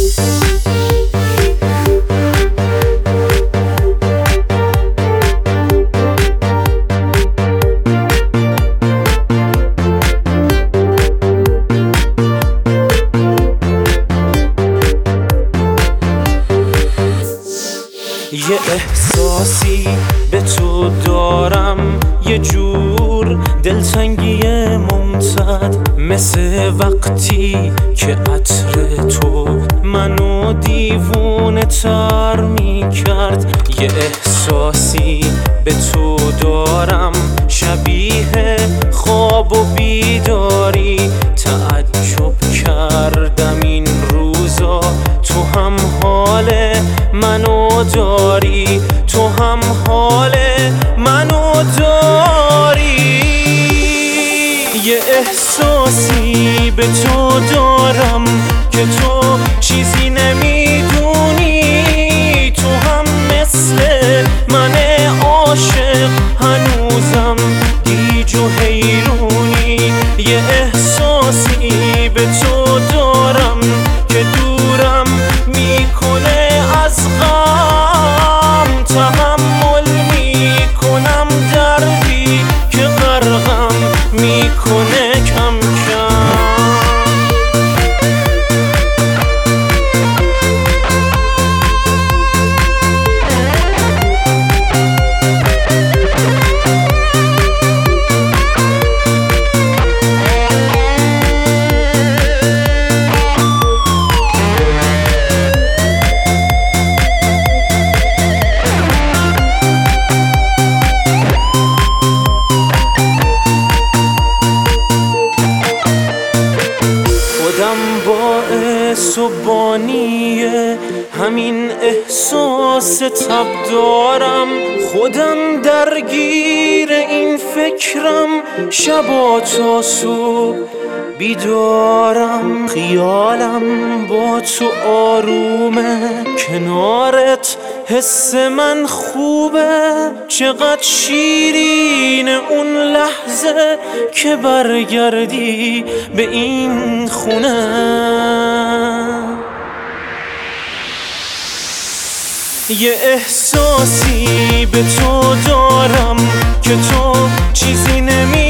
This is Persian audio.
یه احساسی به تو دارم، یه جور دلتنگی ممتد، مثل وقتی که عطر تو منو دیوونه تر میکرد. یه احساسی به تو دارم شبیه خواب و بیداری، تعجب کردم این روزا تو هم حال منو داری، تو هم حال منو داری. یه احساسی به تو دارم که تو چیزی نمیدونی، تو هم مثل من عاشق هنوزم گیج و حیرونی. یه احساسی به تو دارم که دورم میکنه از غم، تحمل میکنم دردی که غرقم میکنه کم کم. باعث و بانیه همین احساس تب دارم، خودم درگیر این فکرم، شبا تا صبح بیدارم. خیالم با تو آرومه، کنارت حس من خوبه، چقدر شیرین اون لحظه که برگردی به این خونه. یه احساسی به تو دارم که تو چیزی